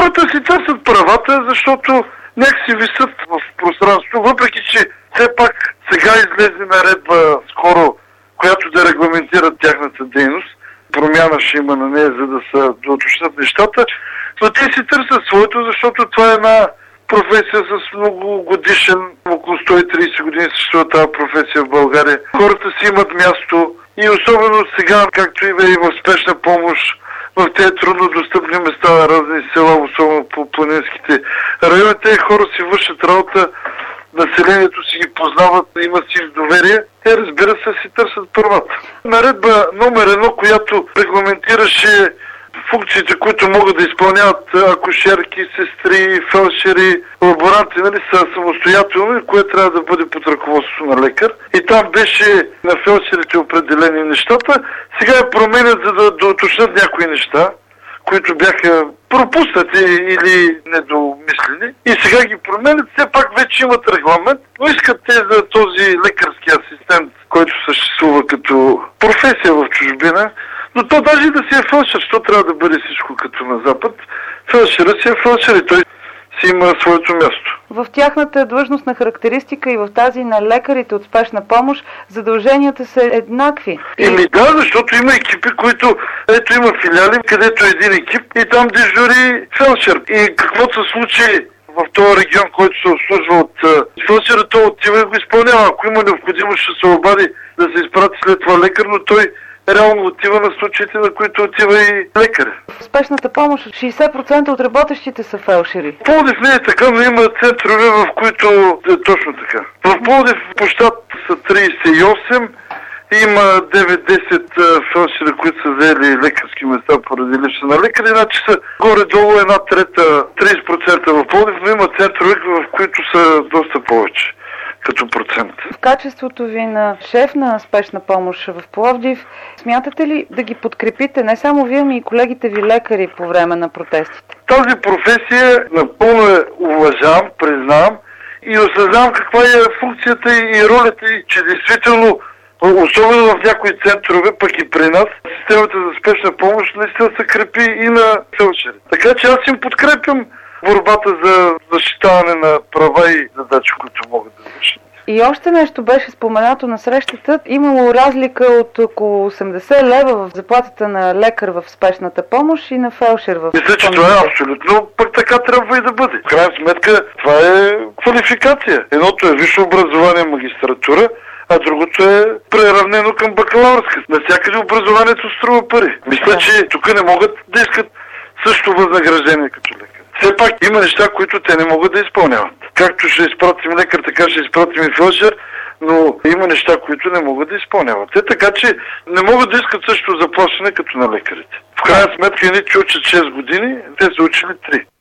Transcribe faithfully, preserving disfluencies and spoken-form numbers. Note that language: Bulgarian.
Хората си търсят правата, защото някакси висят в пространството, въпреки че все пак сега излезе наредба скоро, която да регламентира тяхната дейност. Промяна ще има на нея, за да се доуточнят нещата. Но те си търсят своето, защото това е една професия с многогодишен, около сто и тридесет години съществува тази професия в България. Хората си имат място и особено сега, както има и в спешна помощ, в тези труднодостъпни места на разни села, особено по планинските райони, тези хора си вършат работа, населението си ги познават, имат си доверие. Те, разбира се, си търсят правата. Наредба номер едно, която регламентираше функциите, които могат да изпълняват акушерки, сестри, фелшери, лаборанти, нали, са самостоятелни, което трябва да бъде под ръководството на лекар. И там беше на фелшерите определени нещата. Сега я променят, за да доуточнят някои неща, които бяха пропуснати или недомислени. И сега ги променят, все пак вече имат регламент, но искат те за този лекарски асистент, който съществува като професия в чужбина. Но то даже да си е фелшер, що трябва да бъде всичко като на Запад. Фелшерът си е фелшер и той си има своето място. В тяхната длъжностна характеристика и в тази на лекарите от спешна помощ задълженията са еднакви. Еми да, защото има екипи, които... Ето има филиали, където е един екип и там дежури фелшер. И каквото се случи в този регион, който се обслужва от фелшера, той отива и го изпълнява. Ако има необходимост, ще се обади да се изпрати след това лекар, но той реално отива на случаите, на които отива и лекаря. В спешната помощ шейсет процента от работещите са фелшери. В Пловдив не е така, но има центрове, в които е точно така. В Пловдив по щат са тридесет и осем, има девет-десет фелшери, които са взели лекарски места поради липса на лекари, значи са горе-долу една трета, тридесет процента в Пловдив, но има центрове, в които са доста повече като процент. В качеството ви на шеф на спешна помощ в Пловдив, смятате ли да ги подкрепите, не само вие, но и колегите ви лекари по време на протестите? Тази професия напълно е уважавам, признавам и осъзнавам каква е функцията и ролята и че действително, особено в някои центрове, пък и при нас, системата за спешна помощ наистина се крепи и на фелшери. Така че аз им подкрепям борбата за защитаване на права и задачи, които могат да вършат. И още нещо беше споменато на срещата. Имало разлика от около осемдесет лева в заплатата на лекар в спешната помощ и на фелшер в... Мисля, че това е абсолютно пък така трябва и да бъде. В крайна сметка това е квалификация. Едното е висше образование, магистратура, а другото е преравнено към бакалавърска. Навсякъде образованието струва пари. Мисля, че тук не могат да искат също възнаграждение като лекар. Все пак има неща, които те не могат да изпълняват. Както ще изпратим лекар, така ще изпратим и фелшер, но има неща, които не могат да изпълняват. Те така, че не могат да искат също заплащане като на лекарите. В крайна сметка, едни, че учат шест години, те са учили три.